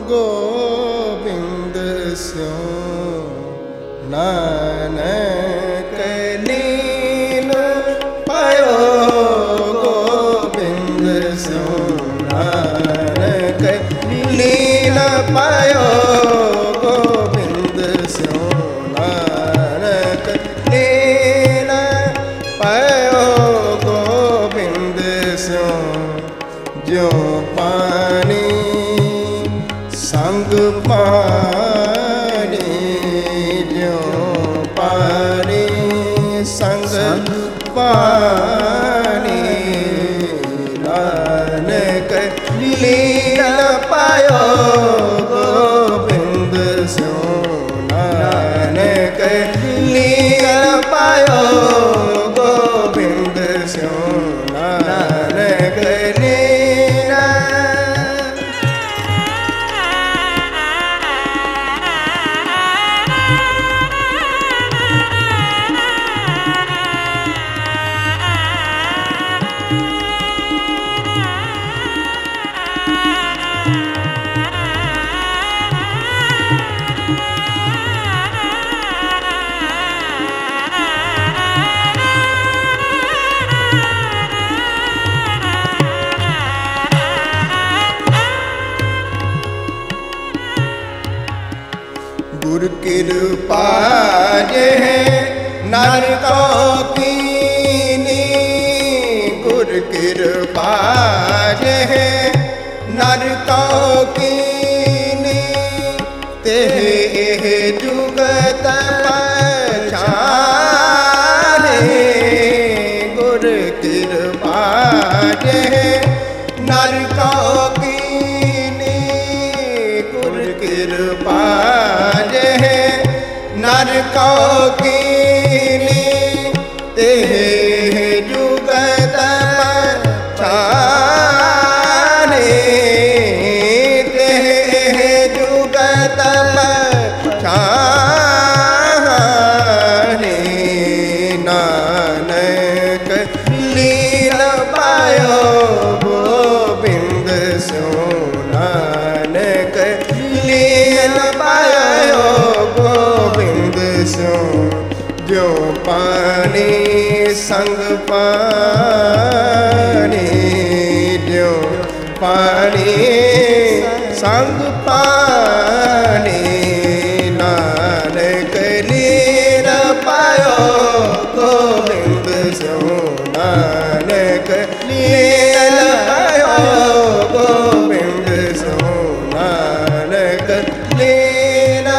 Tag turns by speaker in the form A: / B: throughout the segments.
A: गोविंद स्यो नानक लीन पायो गोविंद स्यो नानक लीन पायो गोविंद स्यो नानक लीन पायो गोविंद स्यो ज्यों पानी संग पानी ज्यों पानी संग पानी नानक लीला पायो गोविंद स्यो नानक लीला पायो गोविंद स्यो नानक लीला। गुर कृपा जे नर को कीनी गुर कृपा जे नर को कीनी तेह जुगत पछाने गुर कृपा जे नर को कीनी गुर कृपा नर को कीनी तेह जुगत पछाने तेह जुगत पछाने नानक लीन पायो गोविंद स्यो नानक लीन पायो गोविंद स्यो ज्यों पानी संग पानी ज्यों पानी संग पानी नानक लीन पायो गोविंद स्यो नानक लीन पायो गोविंद स्यो नानक लीन।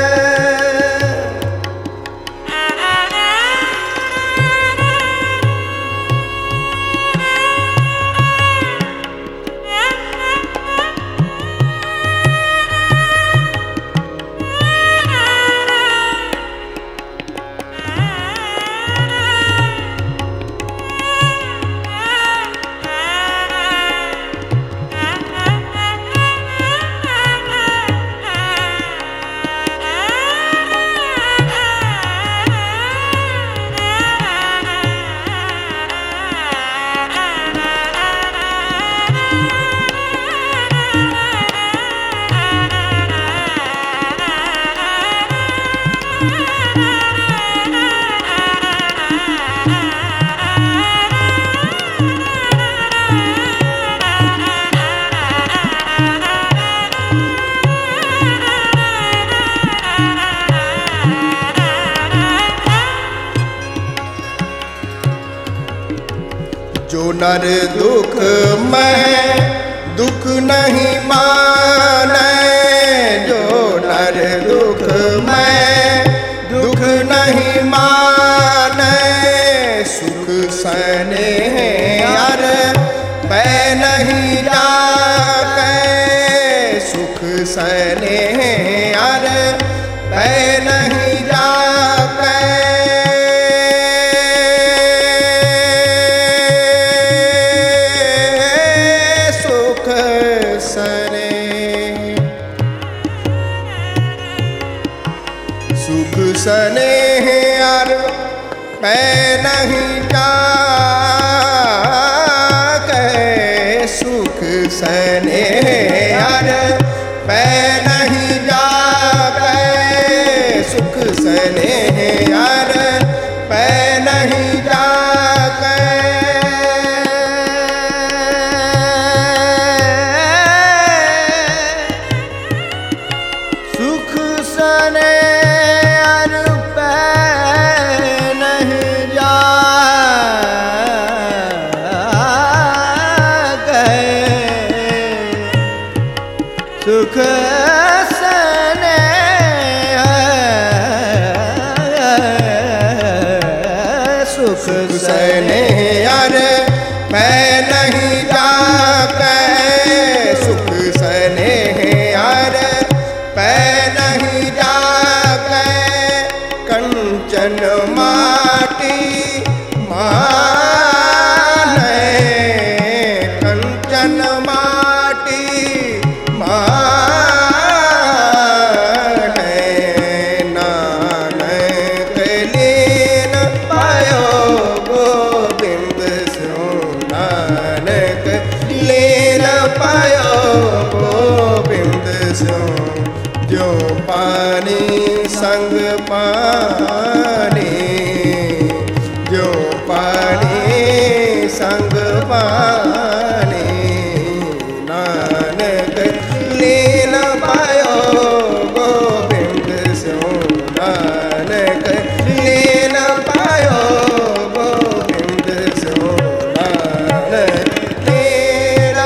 A: जो नर दुख में दुख नहीं माने जो नर दुख में दुख नहीं माने सुख सने यार पै नहीं जाके सुख सने यार पै नहीं जाके सुख सने यार पै नहीं जाके सुख सने यार पै सुख स्नेह सुख स्नेह अरे मैं नहीं जाके सुख स्नेह अरे मैं नहीं जाके कंचन माटी माने कंचन माटी माने नानक लीन पायो गोविंद स्यो नानक लीन पायो गोविंद स्यो जो पानी संग पानी जो पानी संग पानी नानक लीन पायो गोविंद स्यो नानक लीन पायो गोविंद स्यो नानक लीन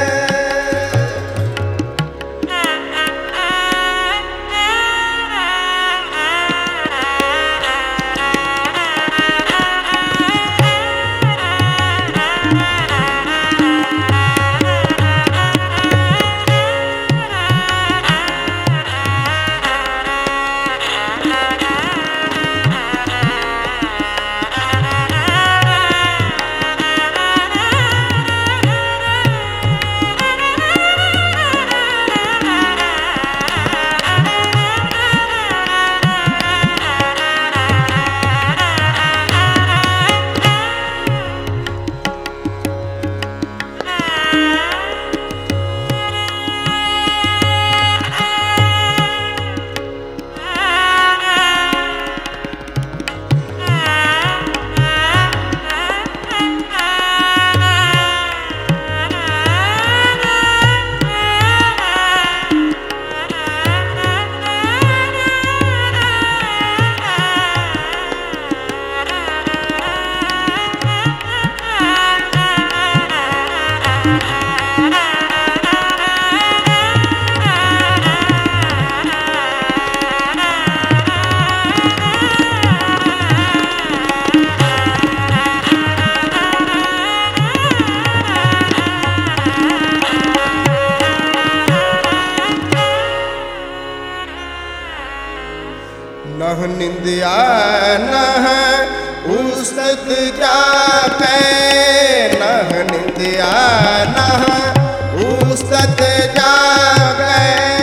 A: नह निंदिया नह उस्तत जाके नह निंदिया नह उस्तत जाके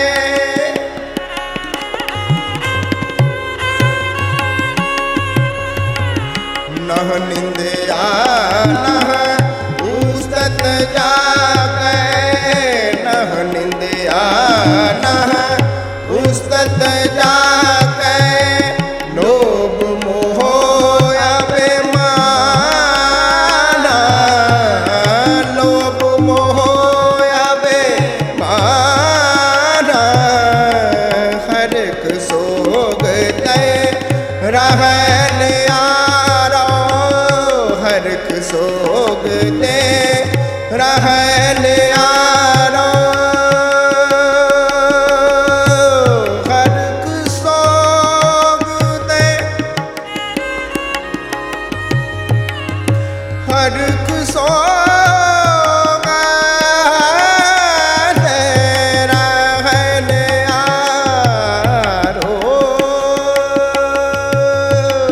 A: नह निंदिया नह उस्तत जाके नह निंदिया नह उस्तत जाके लोभ मोह अभिमाना लोभ मोह अभिमाना हर एक सोग ते रहन यारो हर एक सोग ते रहन यारो हर एक सोग तेरा रहन यारो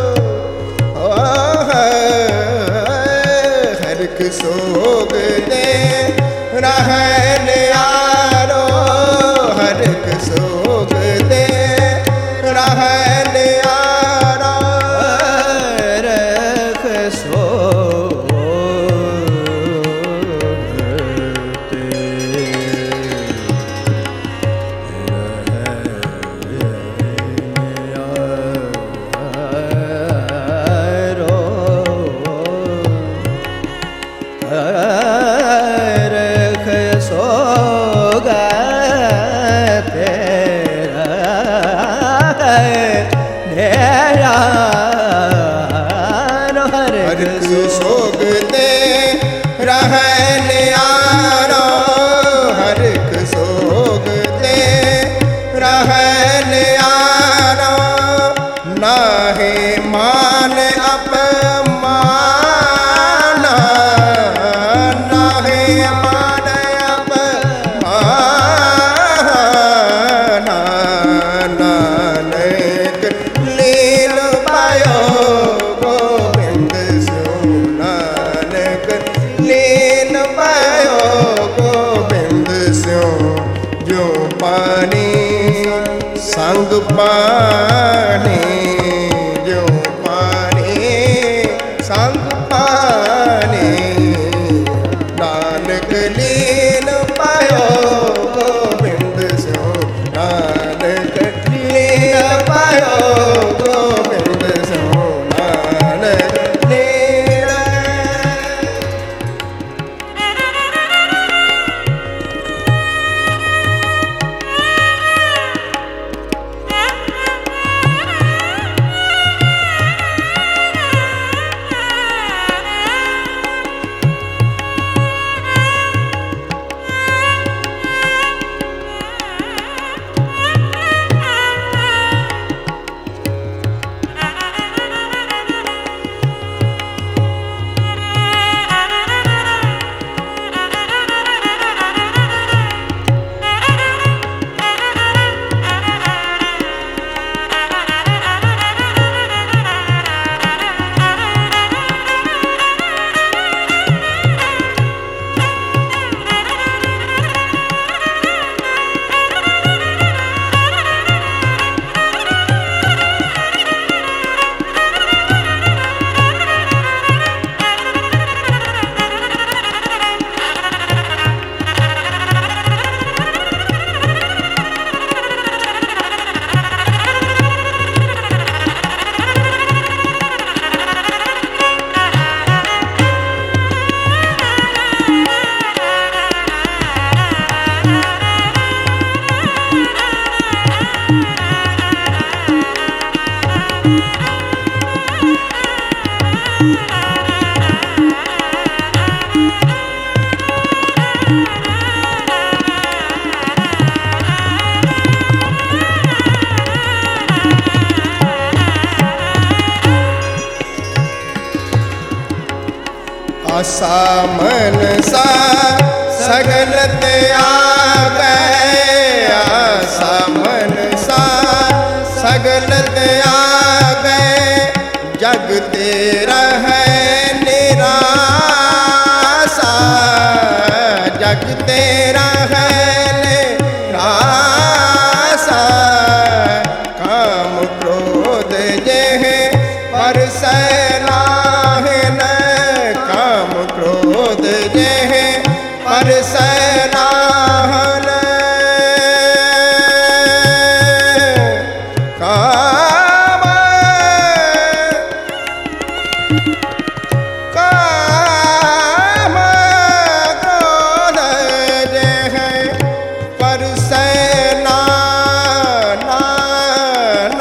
A: पानी संग पानी, जो पानी संग पानी, नानक लीन पायो गोबिंद स्यो, नानक लीन पायो गोबिंद स्यो, नानक लीन। आसा मनसा सगल त्यागै, आसा मनसा सगल त्यागै, जग तेरा है निरासा, जग तेरा है निरासा, काम क्रोध यह परसै नाहि न, काम क्रोध यह परसै नाहि न, काम काम क्रोध यह परसै नाहि न,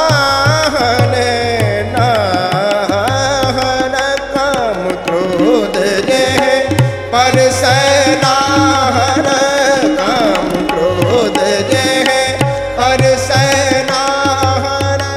A: काम क्रोध यह परसै नाहि न, काम क्रोध यह परसै नाहि न।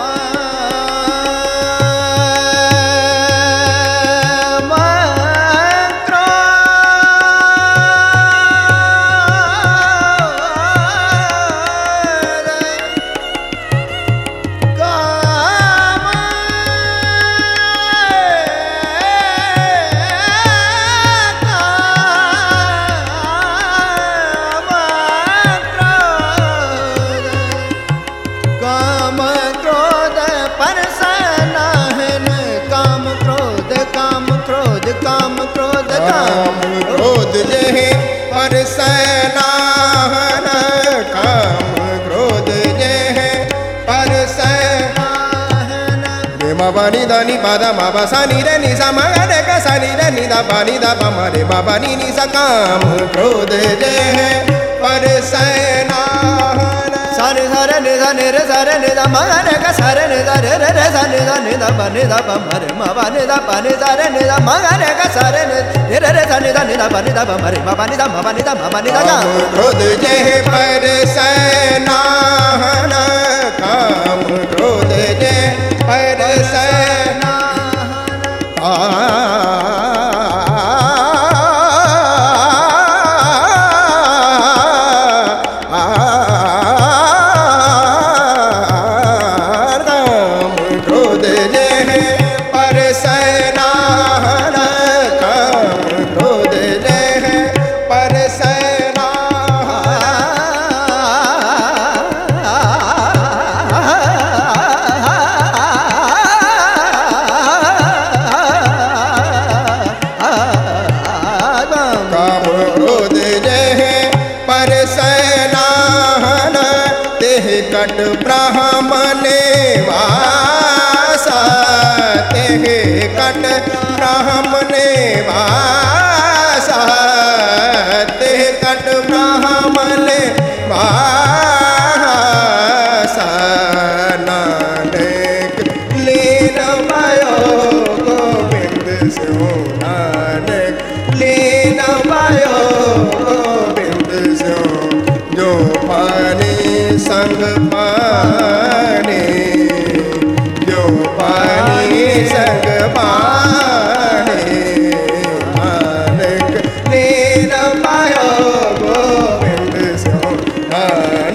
A: काम क्रोध परसै नाहि न, काम क्रोध काम क्रोध काम क्रोध काम क्रोध यह परसै नाहि न, काम क्रोध यह परसै नाहि न। रे मा पा नि धा नि पा धा मा पा सा नि रे नि सा मा गा रे गा सा नि रे नि धा पा मा रे मा पा नि सा, काम क्रोध यह परसै नाहि न। सारे सारे नि धा नि रे सा रे नि धा मा गा रे गा सा रे नि धा रे रे रे सा नि धा पा मा रे मा पा नि धा सा रे नि धा मा गा रे गा सा रे नि रे रे सा नि धा पा मा रे मा पा नि धा मा पा नि धा मा पा नि धा। काम क्रोध यह परसै नाहि न, काम क्रोध यह परसै नाहि न। परसै नाहि कट ब्राह्मणे वासा, तेह कट ब्राह्मणे वासा, तेह कट ब्राह्मणे वासा। नानक लीन भयो गोविंद स्यो, नानक लीन भयो गोविंद स्यो। जो पानी संग पानी, जो पानी संग पानी, नानक लीन भयो गोविंद स्यो।